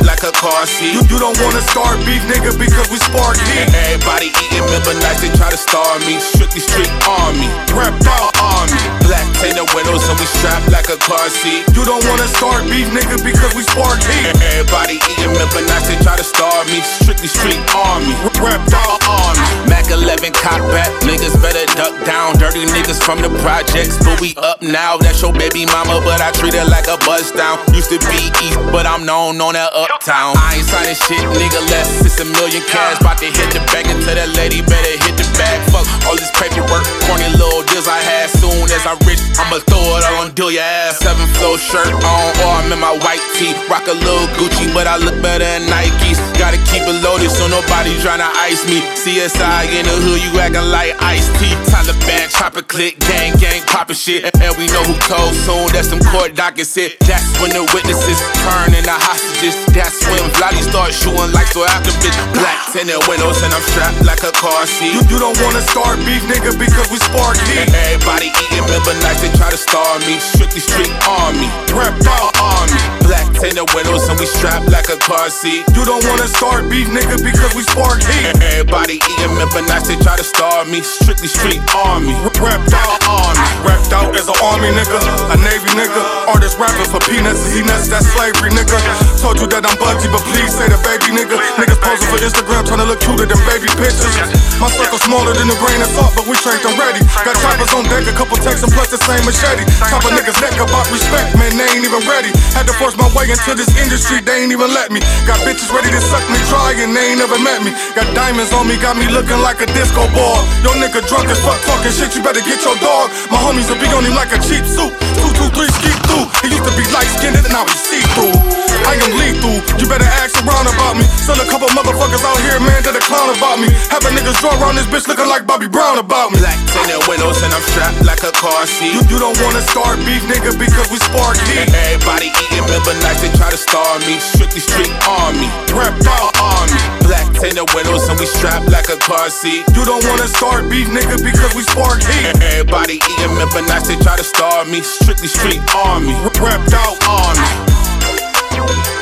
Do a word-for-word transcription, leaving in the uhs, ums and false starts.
like a car seat. You, you don't wanna start beef, nigga, because we spark heat. Everybody eating member nights, they try to starve me. Strictly street army, Wrapped out army. Black tinted windows and we strapped like a car seat. You don't wanna start beef, nigga, because we spark heat. Everybody eating member nights, they try to starve me. Strictly street army, Wrapped out army. Mac eleven cock back, niggas better duck down. Dirty niggas from the projects, but we up now. That's your baby mama, but I treat her like a buzz down. Used to be east, but I'm known on that uptown. I ain't signing shit, nigga, less it's a million cash. Bout to hit the bank until that lady better hit the bag. Fuck all this paperwork, corny little deals I had. Soon as I'm rich, I'ma throw it all on deal your ass. Seven flow shirt on, or I'm in my white tee. Rock a little Gucci, but I look better in Nikes. Gotta keep it loaded so nobody tryna ice me. C S I in the hood, you acting like Ice-T. Taliban, chopper click, gang, gang, poppin' shit. And we know who told soon, that's some court dockets hit. That's when the witnesses turn into hostages. That's when Vladdy start shooting like so after bitch. Black tinted windows and I'm strapped like a car seat. You, you don't wanna start beef, nigga, because we spark heat. Everybody eating member nights, they try to starve me. Strictly street army, Wrapped out army. Black tinted windows and we strapped like a car seat. You don't wanna start beef, nigga, because we spark heat. Everybody eating member nights, they try to starve me. Strictly street army, Wrapped out army. Wrapped out as an army nigga, a navy nigga. Artist rapping for peanuts, he nuts, that's slavery nigga. Told you that I'm Bugsy, but please say the baby nigga. Niggas posing for Instagram trying to look cuter than baby pictures. My circle smaller than a grain of salt, but we trained them ready. Got choppers on deck, a couple takes and plus the same machete. Chop a nigga's neck about respect, man, they ain't even ready. Had to force my way into this industry, they ain't even let me. Got bitches ready to suck me dry and they ain't never met me. Got diamonds on me, got me looking like a disco ball. Yo nigga drunk as fuck talking shit, you better get your dog. My homies will be on him like a cheap suit. Two, two, three, ski through. He used to be light skinned and now he's see through. I am lethal, you better ask around about me. Still a couple motherfuckers out here, man, that a clown about me. Having niggas draw around this bitch looking like Bobby Brown about me. Black tinted windows and I'm strapped like a car seat. You, you don't wanna start beef, nigga, because we spark heat. Everybody eating member nights, they try to starve me. Strictly street army, Wrapped out army. Black tinted windows and we strapped like a car seat. You don't wanna start beef, nigga, because we spark heat. Everybody eating member nights, they try to starve me. Strictly street army, Wrapped out army.